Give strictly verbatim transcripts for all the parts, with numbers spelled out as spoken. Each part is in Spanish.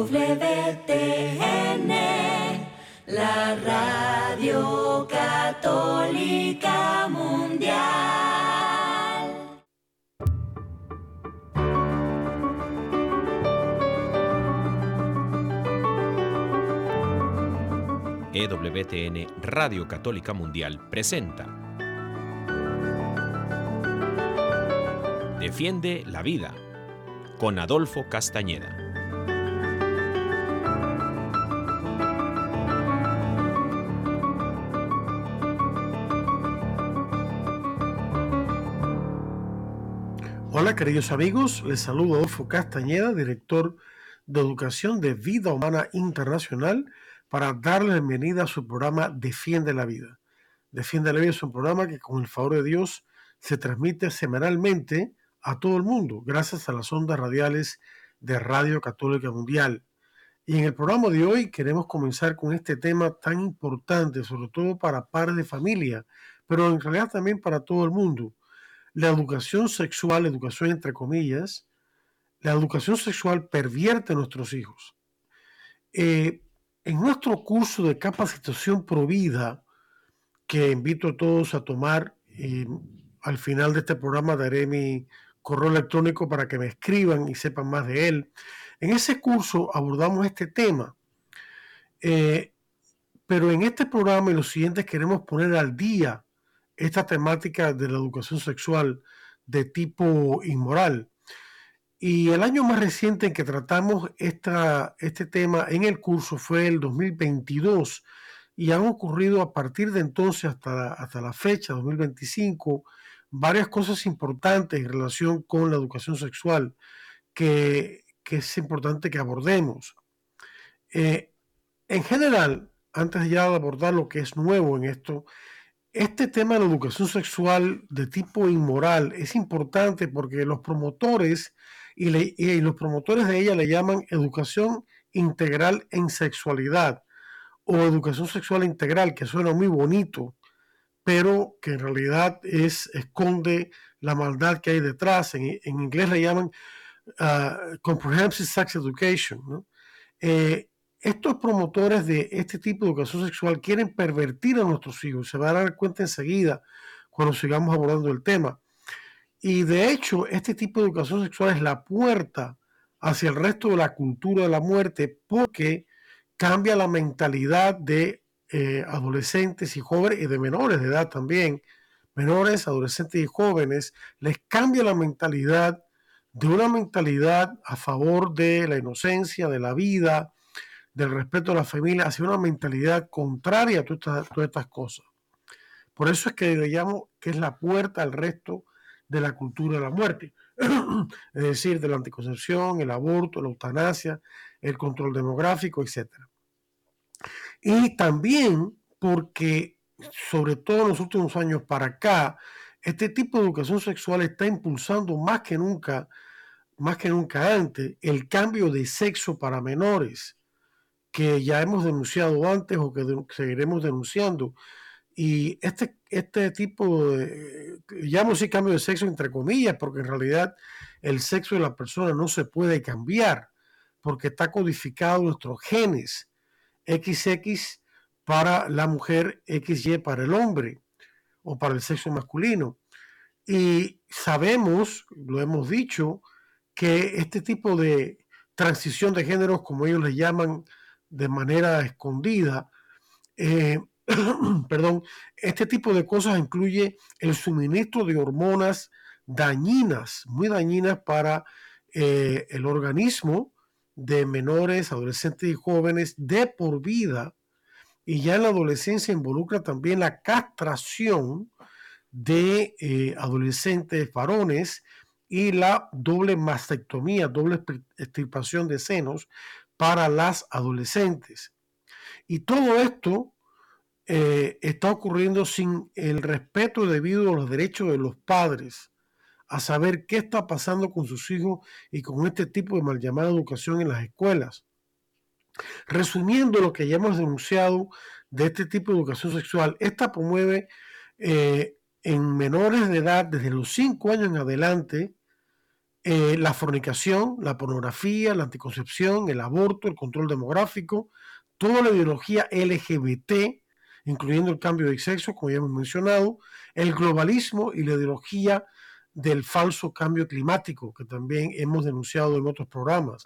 W T N, la Radio Católica Mundial. E W T N Radio Católica Mundial presenta Defiende la Vida con Adolfo Castañeda. Hola queridos amigos, les saludo Adolfo Castañeda, director de Educación de Vida Humana Internacional, para darles la bienvenida a su programa Defiende la Vida. Defiende la Vida es un programa que con el favor de Dios se transmite semanalmente a todo el mundo gracias a las ondas radiales de Radio Católica Mundial. Y en el programa de hoy queremos comenzar con este tema tan importante, sobre todo para padres de familia, pero en realidad también para todo el mundo. La educación sexual, educación entre comillas, la educación sexual pervierte a nuestros hijos. Eh, en nuestro curso de capacitación pro vida, que invito a todos a tomar, y al final de este programa daré mi correo electrónico para que me escriban y sepan más de él. En ese curso abordamos este tema, eh, pero en este programa y los siguientes queremos poner al día esta temática de la educación sexual de tipo inmoral. Y el año más reciente en que tratamos esta, este tema en el curso fue el dos mil veintidós, y han ocurrido a partir de entonces hasta, hasta la fecha, dos mil veinticinco, varias cosas importantes en relación con la educación sexual que, que es importante que abordemos. Eh, en general, antes ya de abordar lo que es nuevo en esto, este tema de la educación sexual de tipo inmoral es importante porque los promotores y, le, y los promotores de ella le llaman educación integral en sexualidad o educación sexual integral, que suena muy bonito, pero que en realidad es, esconde la maldad que hay detrás. En, en inglés le llaman uh, Comprehensive Sex Education, ¿no? Eh, estos promotores de este tipo de educación sexual quieren pervertir a nuestros hijos. Se van a dar cuenta enseguida cuando sigamos abordando el tema. Y de hecho, este tipo de educación sexual es la puerta hacia el resto de la cultura de la muerte, porque cambia la mentalidad de eh, adolescentes y jóvenes y de menores de edad también. Menores, adolescentes y jóvenes, les cambia la mentalidad de una mentalidad a favor de la inocencia, de la vida, del respeto a la familia, hacia una mentalidad contraria a todas estas, todas estas cosas. Por eso es que le llamo que es la puerta al resto de la cultura de la muerte, es decir, de la anticoncepción, el aborto, la eutanasia, el control demográfico, etcétera. Y también porque, sobre todo en los últimos años para acá, este tipo de educación sexual está impulsando más que nunca, más que nunca antes, el cambio de sexo para menores, que ya hemos denunciado antes o que de, seguiremos denunciando. Y este, este tipo de, llamo así cambio de sexo entre comillas, porque en realidad el sexo de la persona no se puede cambiar, porque está codificado en nuestros genes, equis equis para la mujer, equis ye para el hombre, o para el sexo masculino. Y sabemos, lo hemos dicho, que este tipo de transición de géneros, como ellos le llaman de manera escondida, eh, perdón, este tipo de cosas incluye el suministro de hormonas dañinas, muy dañinas para eh, el organismo de menores, adolescentes y jóvenes de por vida, y ya en la adolescencia involucra también la castración de eh, adolescentes varones y la doble mastectomía, doble extirpación de senos para las adolescentes. Y todo esto eh, está ocurriendo sin el respeto debido a los derechos de los padres a saber qué está pasando con sus hijos y con este tipo de mal llamada educación en las escuelas. Resumiendo lo que ya hemos denunciado de este tipo de educación sexual, esta promueve eh, en menores de edad desde los cinco años en adelante eh, la fornicación, la pornografía, la anticoncepción, el aborto, el control demográfico, toda la ideología L G B T, incluyendo el cambio de sexo, como ya hemos mencionado, el globalismo y la ideología del falso cambio climático, que también hemos denunciado en otros programas.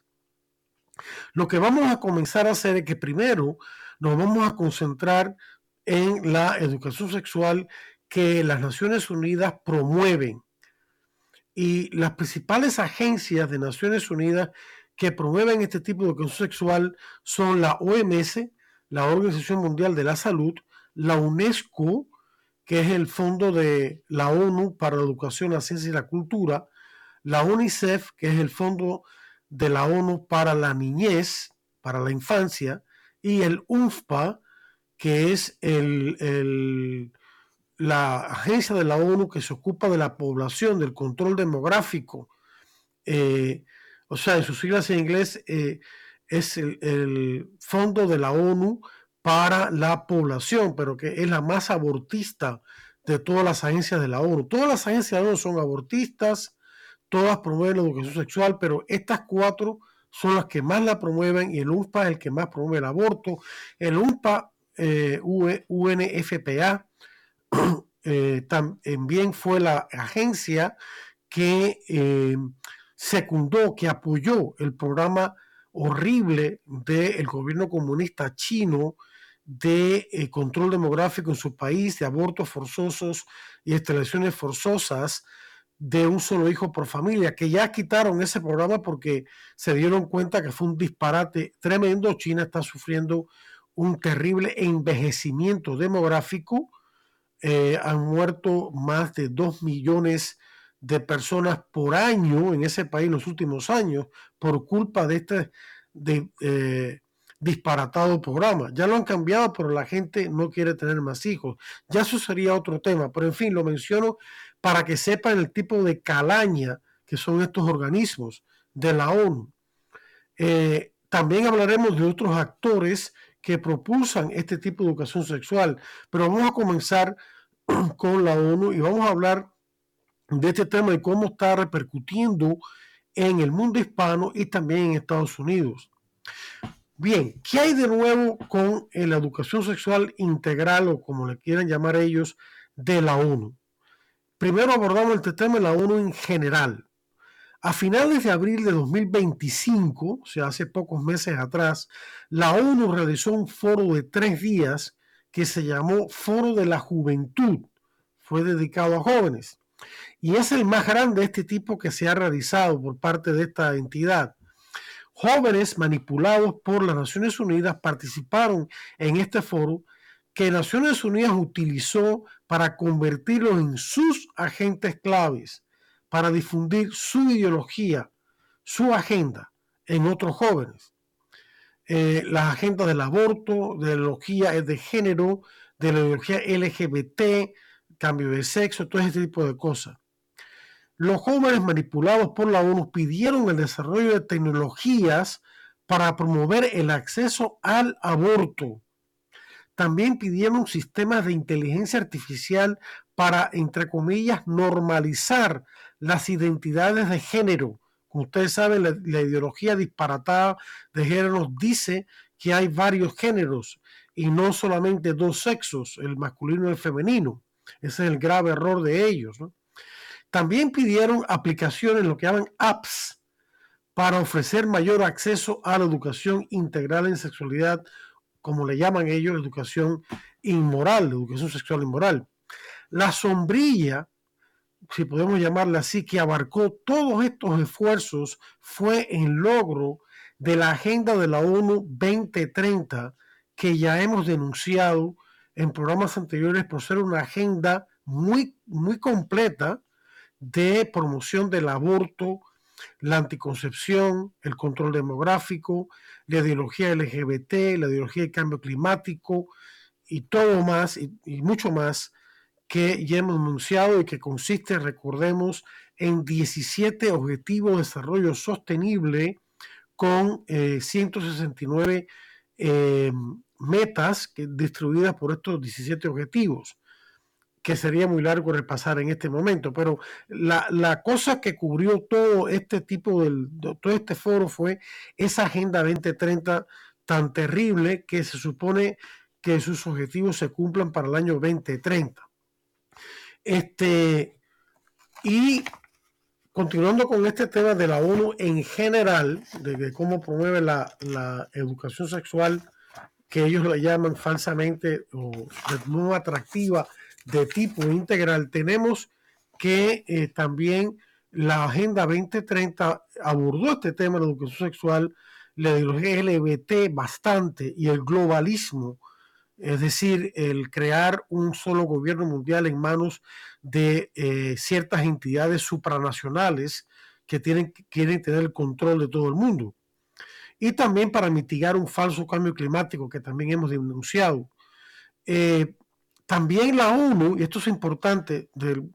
Lo que vamos a comenzar a hacer es que primero nos vamos a concentrar en la educación sexual que las Naciones Unidas promueven. Y las principales agencias de Naciones Unidas que promueven este tipo de educación sexual son la O M S, la Organización Mundial de la Salud, la UNESCO, que es el Fondo de la ONU para la Educación, la Ciencia y la Cultura, la UNICEF, que es el Fondo de la ONU para la Niñez, para la Infancia, y el U N F P A, que es el, el, la agencia de la ONU que se ocupa de la población, del control demográfico. Eh, o sea, en sus siglas en inglés, eh, es el, el Fondo de la ONU para la población, pero que es la más abortista de todas las agencias de la ONU. Todas las agencias de la ONU son abortistas, todas promueven la educación sexual, pero estas cuatro son las que más la promueven y el U N F P A es el que más promueve el aborto. El U N F P A, eh, U N F P A, eh, también fue la agencia que eh, secundó, que apoyó el programa horrible del gobierno comunista chino de eh, control demográfico en su país, de abortos forzosos y esterilizaciones forzosas de un solo hijo por familia, que ya quitaron ese programa porque se dieron cuenta que fue un disparate tremendo. China está sufriendo un terrible envejecimiento demográfico. Eh, han muerto más de dos millones de personas por año en ese país en los últimos años por culpa de este de, eh, disparatado programa. Ya lo han cambiado, pero la gente no quiere tener más hijos. Ya eso sería otro tema, pero en fin, lo menciono para que sepan el tipo de calaña que son estos organismos de la ONU. Eh, también hablaremos de otros actores que propulsan este tipo de educación sexual, pero vamos a comenzar con la ONU y vamos a hablar de este tema y cómo está repercutiendo en el mundo hispano y también en Estados Unidos. Bien, ¿qué hay de nuevo con la educación sexual integral o como le quieran llamar ellos de la ONU? Primero abordamos este tema de la ONU en general. A finales de abril de dos mil veinticinco, o sea, hace pocos meses atrás, la ONU realizó un foro de tres días que se llamó Foro de la Juventud. Fue dedicado a jóvenes. Y es el más grande de este tipo que se ha realizado por parte de esta entidad. Jóvenes manipulados por las Naciones Unidas participaron en este foro que Naciones Unidas utilizó para convertirlos en sus agentes claves, para difundir su ideología, su agenda en otros jóvenes. Eh, las agendas del aborto, de la ideología de género, de la ideología L G B T, cambio de sexo, todo ese tipo de cosas. Los jóvenes manipulados por la ONU pidieron el desarrollo de tecnologías para promover el acceso al aborto. También pidieron sistemas de inteligencia artificial para, entre comillas, normalizar las identidades de género. Como ustedes saben, la, la ideología disparatada de género nos dice que hay varios géneros y no solamente dos sexos, el masculino y el femenino. Ese es el grave error de ellos, ¿no? También pidieron aplicaciones, lo que llaman apps, para ofrecer mayor acceso a la educación integral en sexualidad, como le llaman ellos, educación inmoral, educación sexual inmoral. La sombrilla, si podemos llamarla así, que abarcó todos estos esfuerzos, fue el logro de la Agenda de la ONU veinte treinta, que ya hemos denunciado en programas anteriores por ser una agenda muy, muy completa de promoción del aborto, la anticoncepción, el control demográfico, la ideología L G B T, la ideología del cambio climático y todo más y, y mucho más que ya hemos anunciado y que consiste, recordemos, en diecisiete objetivos de desarrollo sostenible con eh, ciento sesenta y nueve eh, metas que, distribuidas por estos diecisiete objetivos. que sería muy largo repasar en este momento, pero la, la cosa que cubrió todo este tipo del, todo este foro fue esa Agenda veinte treinta tan terrible que se supone que sus objetivos se cumplan para el año veinte treinta. Este, y continuando con este tema de la ONU en general, de, de cómo promueve la, la educación sexual, que ellos la llaman falsamente o no atractiva, de tipo integral, tenemos que eh, también la Agenda veinte treinta abordó este tema de la educación sexual, la ideología L G B T bastante y el globalismo, es decir, el crear un solo gobierno mundial en manos de eh, ciertas entidades supranacionales que tienen, quieren tener el control de todo el mundo. Y también para mitigar un falso cambio climático que también hemos denunciado. Eh, también la ONU, y esto es importante, del,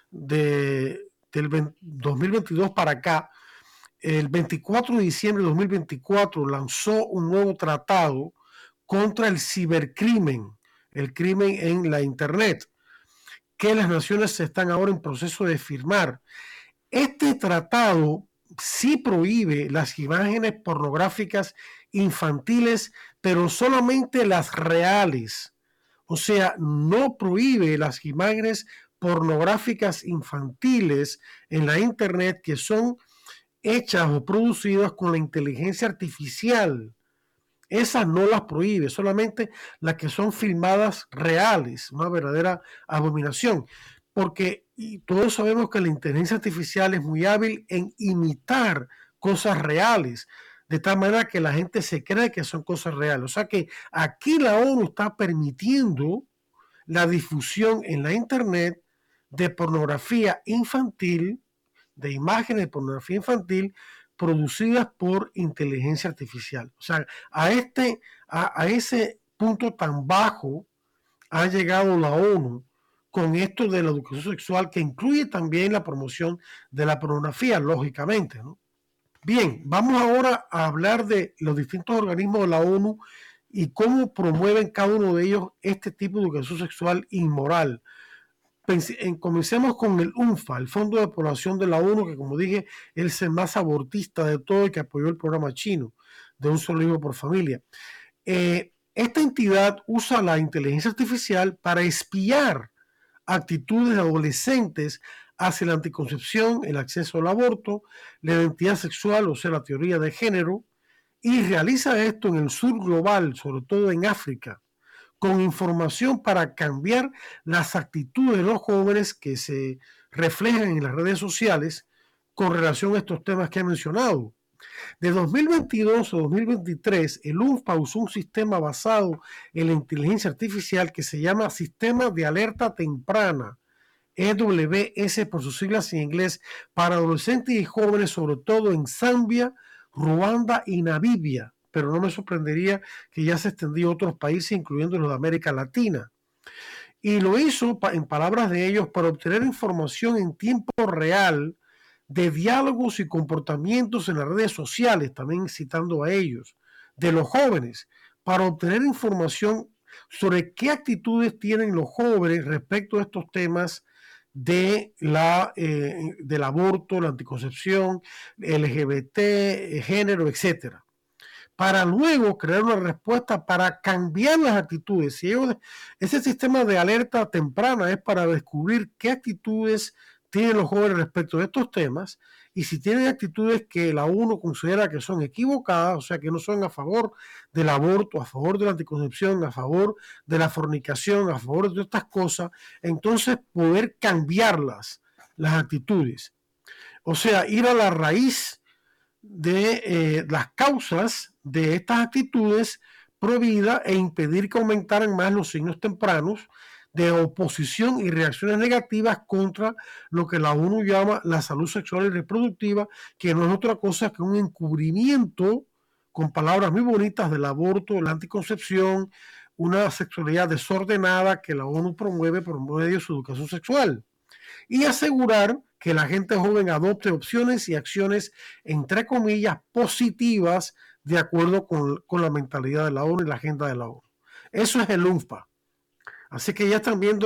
de, del dos mil veintidós para acá, el veinticuatro de diciembre de dos mil veinticuatro lanzó un nuevo tratado contra el cibercrimen, el crimen en la Internet, que las naciones están ahora en proceso de firmar. Este tratado sí prohíbe las imágenes pornográficas infantiles, pero solamente las reales. O sea, no prohíbe las imágenes pornográficas infantiles en la Internet que son hechas o producidas con la inteligencia artificial. Esas no las prohíbe, solamente las que son filmadas reales, una verdadera abominación. Porque y todos sabemos que la inteligencia artificial es muy hábil en imitar cosas reales, de tal manera que la gente se cree que son cosas reales. O sea que aquí la ONU está permitiendo la difusión en la Internet de pornografía infantil, de imágenes de pornografía infantil producidas por inteligencia artificial. O sea, a, este, a, a ese punto tan bajo ha llegado la ONU con esto de la educación sexual, que incluye también la promoción de la pornografía, lógicamente, ¿no? Bien, vamos ahora a hablar de los distintos organismos de la ONU y cómo promueven cada uno de ellos este tipo de educación sexual inmoral. Comencemos con el UNFPA, el Fondo de Población de la ONU, que como dije es el más abortista de todo y que apoyó el programa chino de un solo hijo por familia. Eh, esta entidad usa la inteligencia artificial para espiar actitudes de adolescentes hacia la anticoncepción, el acceso al aborto, la identidad sexual, o sea, la teoría de género, y realiza esto en el sur global, sobre todo en África, con información para cambiar las actitudes de los jóvenes que se reflejan en las redes sociales con relación a estos temas que he mencionado. De dos mil veintidós a dos mil veintitrés, el UNFPA usó un sistema basado en la inteligencia artificial que se llama Sistema de Alerta Temprana, E W S por sus siglas en inglés, para adolescentes y jóvenes, sobre todo en Zambia, Ruanda y Namibia, pero no me sorprendería que ya se extendió a otros países, incluyendo los de América Latina. Y lo hizo, en palabras de ellos, para obtener información en tiempo real de diálogos y comportamientos en las redes sociales, también citando a ellos, de los jóvenes, para obtener información sobre qué actitudes tienen los jóvenes respecto a estos temas de la, eh, del aborto, la anticoncepción, L G B T, género, etcétera, para luego crear una respuesta para cambiar las actitudes. Si ellos, ese sistema de alerta temprana es para descubrir qué actitudes tienen los jóvenes respecto de estos temas, y si tienen actitudes que la ONU considera que son equivocadas, o sea, que no son a favor del aborto, a favor de la anticoncepción, a favor de la fornicación, a favor de estas cosas, entonces poder cambiarlas, las actitudes. O sea, ir a la raíz de eh, las causas de estas actitudes pro vida e impedir que aumentaran más los signos tempranos de oposición y reacciones negativas contra lo que la ONU llama la salud sexual y reproductiva, que no es otra cosa que un encubrimiento, con palabras muy bonitas, del aborto, la anticoncepción, una sexualidad desordenada que la ONU promueve por medio de su educación sexual, y asegurar que la gente joven adopte opciones y acciones, entre comillas, positivas, de acuerdo con, con la mentalidad de la ONU y la agenda de la ONU. Eso es el UNFPA. Así que ya están viendo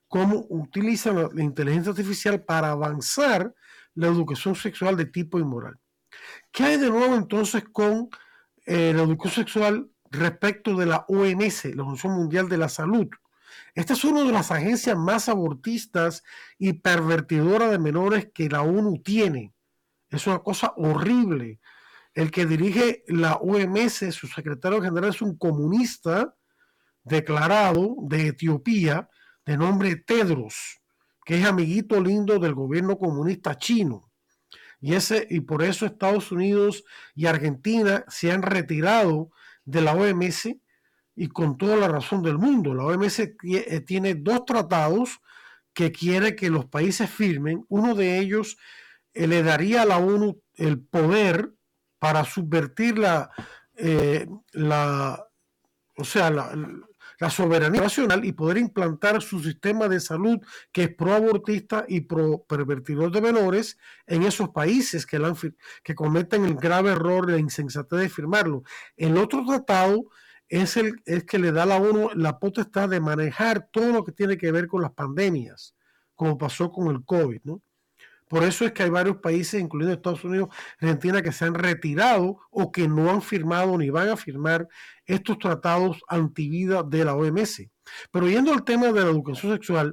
cómo utilizan la, la inteligencia artificial para avanzar la educación sexual de tipo inmoral. ¿Qué hay de nuevo entonces con eh, la educación sexual respecto de la O M S, la Organización Mundial de la Salud? Esta es una de las agencias más abortistas y pervertidoras de menores que la ONU tiene. Es una cosa horrible. El que dirige la O M S, su secretario general, es un comunista declarado de Etiopía de nombre Tedros, que es amiguito lindo del gobierno comunista chino. Y, ese, y por eso Estados Unidos y Argentina se han retirado de la O M S, y con toda la razón del mundo. La O M S tiene dos tratados que quiere que los países firmen. Uno de ellos eh, le daría a la ONU el poder para subvertir la, eh, la o sea, la, la soberanía nacional y poder implantar su sistema de salud que es pro-abortista y pro-pervertidor de menores en esos países que, la, que cometen el grave error de la insensatez de firmarlo. El otro tratado es el es que le da a la ONU la potestad de manejar todo lo que tiene que ver con las pandemias, como pasó con el COVID, ¿no? Por eso es que hay varios países, incluyendo Estados Unidos, Argentina, que se han retirado o que no han firmado ni van a firmar estos tratados antivida de la O M S. Pero yendo al tema de la educación sexual,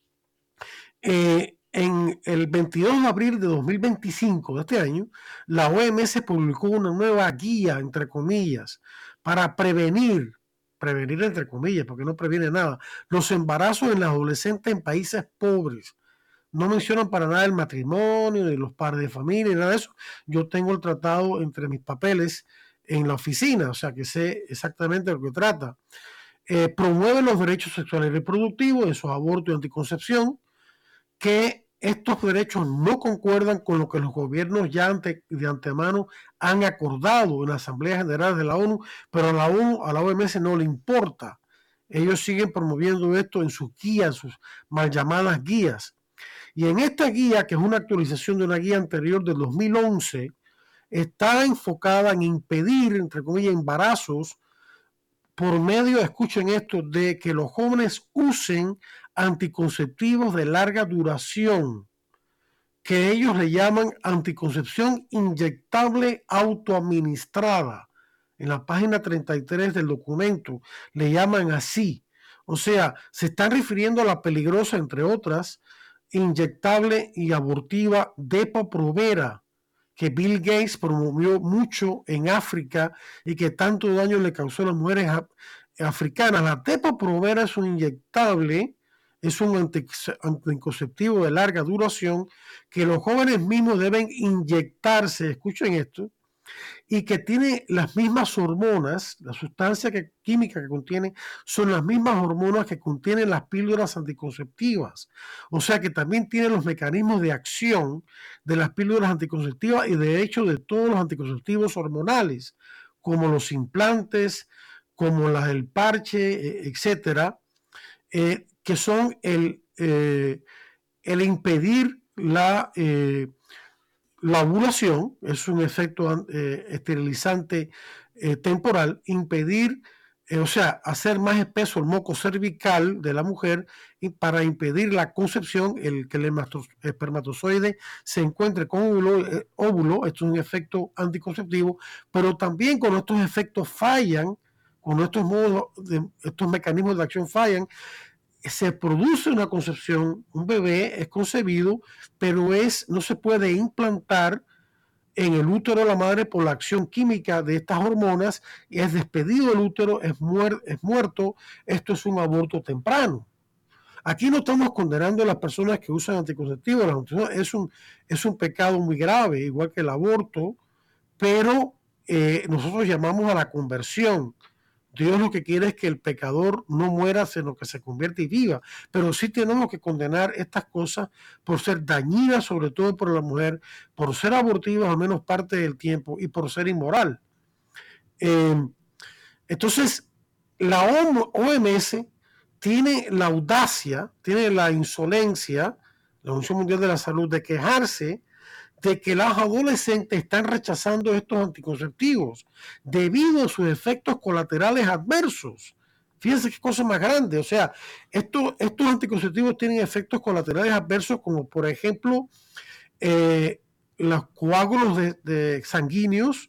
eh, en el veintidós de abril de dos mil veinticinco de este año, la O M S publicó una nueva guía, entre comillas, para prevenir, prevenir entre comillas, porque no previene nada, los embarazos en las adolescentes en países pobres. No mencionan para nada el matrimonio, ni los padres de familia, ni nada de eso. Yo tengo el tratado entre mis papeles en la oficina, o sea que sé exactamente de lo que trata. Eh, promueve los derechos sexuales y reproductivos, esos abortos y anticoncepción, que estos derechos no concuerdan con lo que los gobiernos ya ante, de antemano han acordado en la Asamblea General de la ONU, pero a la ONU, a la O M S no le importa. Ellos siguen promoviendo esto en sus guías, sus mal llamadas guías. Y en esta guía, que es una actualización de una guía anterior del dos mil once, está enfocada en impedir, entre comillas, embarazos por medio, escuchen esto, de que los jóvenes usen anticonceptivos de larga duración, que ellos le llaman anticoncepción inyectable autoadministrada. En la página treinta y tres del documento le llaman así. O sea, se están refiriendo a la peligrosa, entre otras, inyectable y abortiva Depo-Provera, que Bill Gates promovió mucho en África y que tanto daño le causó a las mujeres africanas. La Depo-Provera es un inyectable, es un anticonceptivo de larga duración que los jóvenes mismos deben inyectarse, escuchen esto, y que tiene las mismas hormonas, la sustancia que, química que contiene son las mismas hormonas que contienen las píldoras anticonceptivas. O sea que también tiene los mecanismos de acción de las píldoras anticonceptivas y de hecho de todos los anticonceptivos hormonales, como los implantes, como las del parche, etcétera, eh, que son el, eh, el impedir la... Eh, La ovulación, es un efecto eh, esterilizante eh, temporal, impedir, eh, o sea, hacer más espeso el moco cervical de la mujer y para impedir la concepción, el que el espermatozoide se encuentre con óvulo, eh, óvulo, esto es un efecto anticonceptivo, pero también cuando estos efectos fallan, cuando estos, modos de, estos mecanismos de acción fallan, se produce una concepción, un bebé es concebido, pero es, no se puede implantar en el útero de la madre por la acción química de estas hormonas, y es despedido el útero, es, muer, es muerto, esto es un aborto temprano. Aquí no estamos condenando a las personas que usan anticonceptivos, es un, es un pecado muy grave, igual que el aborto, pero eh, nosotros llamamos a la conversión. Dios lo que quiere es que el pecador no muera, sino que se convierta y viva. Pero sí tenemos que condenar estas cosas por ser dañinas, sobre todo por la mujer, por ser abortivas al menos parte del tiempo y por ser inmoral. Eh, entonces, la O M S tiene la audacia, tiene la insolencia, la Organización Mundial de la Salud, de quejarse de que las adolescentes están rechazando estos anticonceptivos debido a sus efectos colaterales adversos. Fíjense qué cosa más grande. O sea, esto, estos anticonceptivos tienen efectos colaterales adversos como, por ejemplo, eh, los coágulos de, de sanguíneos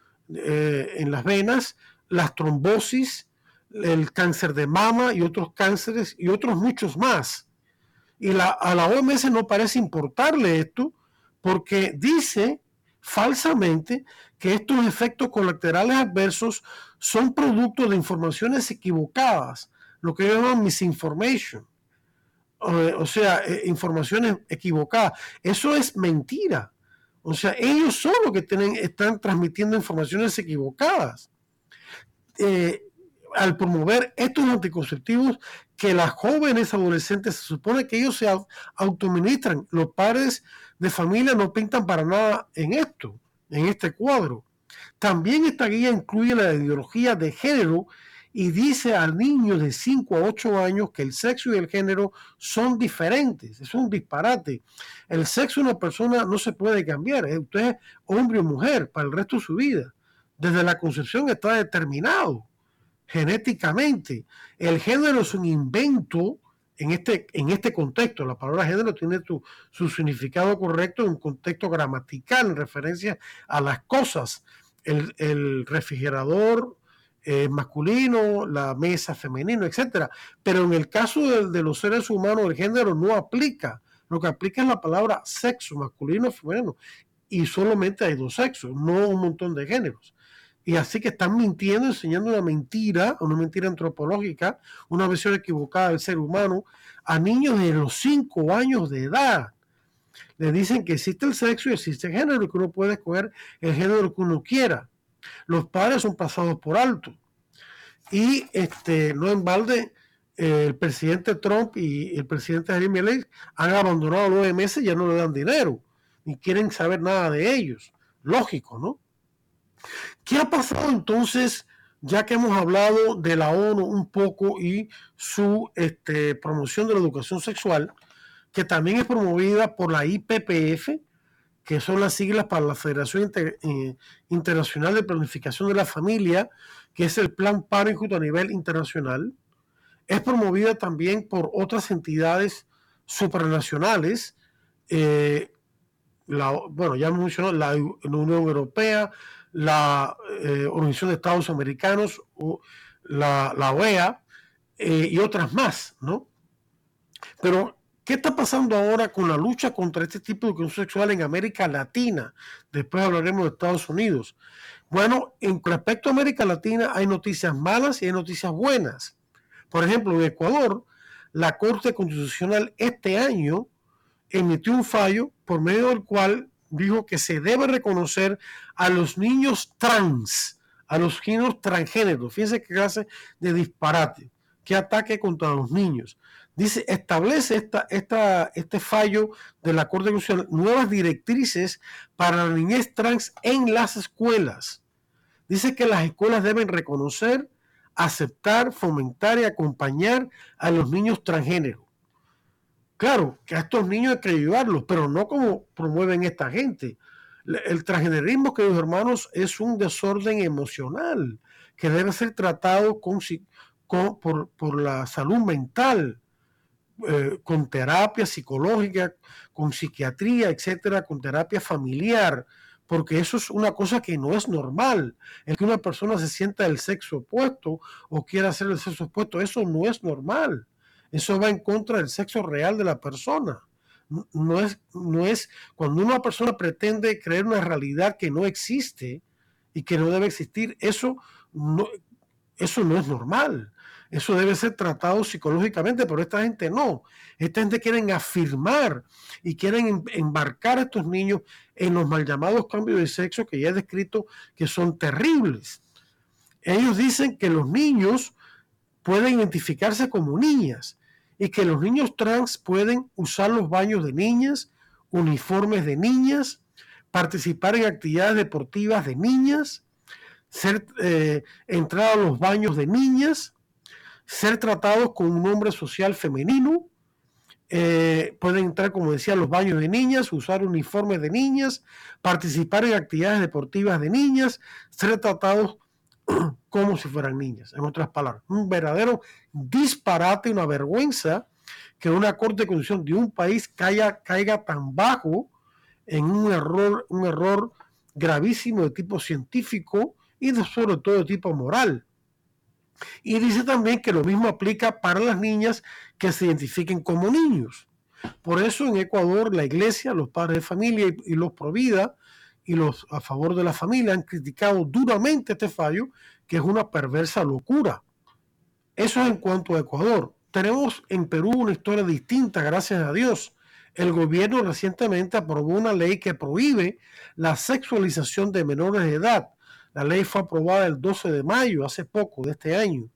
eh, en las venas, las trombosis, el cáncer de mama y otros cánceres y otros muchos más. Y la, a la O M S no parece importarle esto porque dice falsamente que estos efectos colaterales adversos son producto de informaciones equivocadas, lo que llaman misinformation, o, o sea, eh, informaciones equivocadas. Eso es mentira. O sea, ellos son los que tienen, están transmitiendo informaciones equivocadas. Eh, al promover estos anticonceptivos que las jóvenes adolescentes se supone que ellos se autoministran. Los padres de familia no pintan para nada en esto, en este cuadro. También esta guía incluye la ideología de género y dice al niño de cinco a ocho años que el sexo y el género son diferentes. Es un disparate. El sexo de una persona no se puede cambiar. Usted es hombre o mujer para el resto de su vida. Desde la concepción está determinado genéticamente. El género es un invento en este, en este contexto. La palabra género tiene tu, su significado correcto en un contexto gramatical, en referencia a las cosas. El, el refrigerador eh, masculino, la mesa femenino, etcétera. Pero en el caso de, de los seres humanos, el género no aplica. Lo que aplica es la palabra sexo, masculino, femenino. Y solamente hay dos sexos, no un montón de géneros. Y así que están mintiendo, enseñando una mentira, una mentira antropológica, una visión equivocada del ser humano a niños de los cinco años de edad. Le dicen que existe el sexo y existe el género, que uno puede escoger el género que uno quiera. Los padres son pasados por alto. Y este, no en balde, eh, el presidente Trump y el presidente Jaime Milei han abandonado la O M S y ya no le dan dinero, ni quieren saber nada de ellos. Lógico, ¿no? ¿Qué ha pasado entonces, ya que hemos hablado de la ONU un poco y su este, promoción de la educación sexual, que también es promovida por la I P P F, que son las siglas para la Federación Inter, eh, Internacional de Planificación de la Familia, que es el Plan Parenthood a nivel internacional? Es promovida también por otras entidades supranacionales, eh, la, bueno, ya hemos mencionado la, la Unión Europea, la eh, Organización de Estados Americanos, o la, la O E A eh, y otras más, ¿no? Pero, ¿qué está pasando ahora con la lucha contra este tipo de educación sexual en América Latina? Después hablaremos de Estados Unidos. Bueno, en respecto a América Latina hay noticias malas y hay noticias buenas. Por ejemplo, en Ecuador, la Corte Constitucional este año emitió un fallo por medio del cual dijo que se debe reconocer a los niños trans, a los niños transgéneros. Fíjense qué clase de disparate, qué ataque contra los niños. Dice, establece esta, esta, este fallo de la Corte Constitucional nuevas directrices para la niñez trans en las escuelas. Dice que las escuelas deben reconocer, aceptar, fomentar y acompañar a los niños transgéneros. Claro, que a estos niños hay que ayudarlos, pero no como promueven esta gente. El transgenerismo, queridos hermanos, es un desorden emocional que debe ser tratado con, con, por, por la salud mental, eh, con terapia psicológica, con psiquiatría, etcétera, con terapia familiar, porque eso es una cosa que no es normal. El que una persona se sienta del sexo opuesto o quiera hacer el sexo opuesto, eso no es normal. Eso va en contra del sexo real de la persona. No es, no es cuando una persona pretende creer una realidad que no existe y que no debe existir, eso no, eso no es normal. Eso debe ser tratado psicológicamente, pero esta gente no. Esta gente quieren afirmar y quieren embarcar a estos niños en los mal llamados cambios de sexo que ya he descrito que son terribles. Ellos dicen que los niños pueden identificarse como niñas y que los niños trans pueden usar los baños de niñas, uniformes de niñas, participar en actividades deportivas de niñas, ser, eh, entrar a los baños de niñas, ser tratados con un nombre social femenino, eh, pueden entrar, como decía, a los baños de niñas, usar uniformes de niñas, participar en actividades deportivas de niñas, ser tratados como si fueran niñas. En otras palabras, un verdadero disparate, una vergüenza que una corte de constitución de un país caiga, caiga tan bajo en un error, un error gravísimo de tipo científico y de, sobre todo de tipo moral. Y dice también que lo mismo aplica para las niñas que se identifiquen como niños. Por eso en Ecuador la iglesia, los padres de familia y, y los pro vida y los a favor de la familia han criticado duramente este fallo, que es una perversa locura. Eso es en cuanto a Ecuador. Tenemos en Perú una historia distinta, gracias a Dios. El gobierno recientemente aprobó una ley que prohíbe la sexualización de menores de edad. La ley fue aprobada el doce de mayo, hace poco, de este año.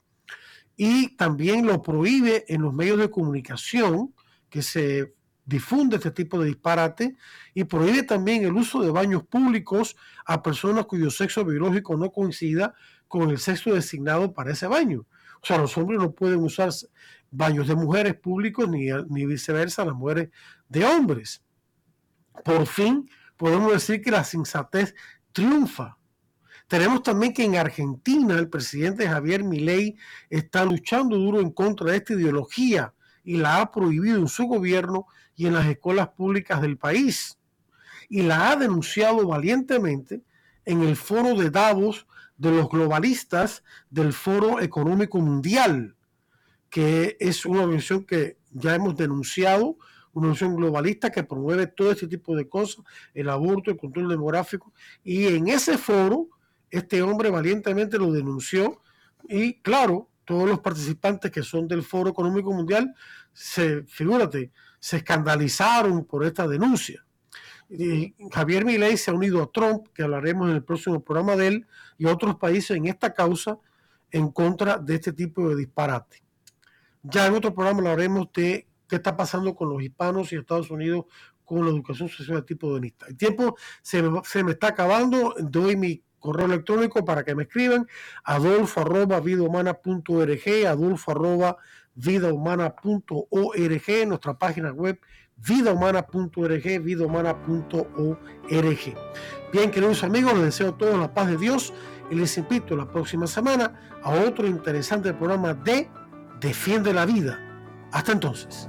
Y también lo prohíbe en los medios de comunicación que se difunde este tipo de disparate, y prohíbe también el uso de baños públicos a personas cuyo sexo biológico no coincida con el sexo designado para ese baño. O sea, los hombres no pueden usar baños de mujeres públicos ni, ni viceversa las mujeres de hombres. Por fin podemos decir que la sensatez triunfa. Tenemos también que en Argentina el presidente Javier Milei está luchando duro en contra de esta ideología y la ha prohibido en su gobierno y en las escuelas públicas del país. Y la ha denunciado valientemente en el foro de Davos de los globalistas del Foro Económico Mundial, que es una organización que ya hemos denunciado, una organización globalista que promueve todo este tipo de cosas, el aborto, el control demográfico, y en ese foro este hombre valientemente lo denunció y claro, todos los participantes que son del Foro Económico Mundial, se, figúrate, se escandalizaron por esta denuncia. Y Javier Milei se ha unido a Trump, que hablaremos en el próximo programa de él, y a otros países en esta causa en contra de este tipo de disparate. Ya en otro programa hablaremos de qué está pasando con los hispanos y Estados Unidos con la educación sexual de tipo hedonista. El tiempo se me, se me está acabando, doy mi correo electrónico para que me escriban, adolfo arroba vidahumana punto org, adolfo arroba vidahumana punto org, nuestra página web vidahumana punto org, vidahumana punto org. Bien, queridos amigos, les deseo a todos la paz de Dios y les invito la próxima semana a otro interesante programa de Defiende la Vida. Hasta entonces.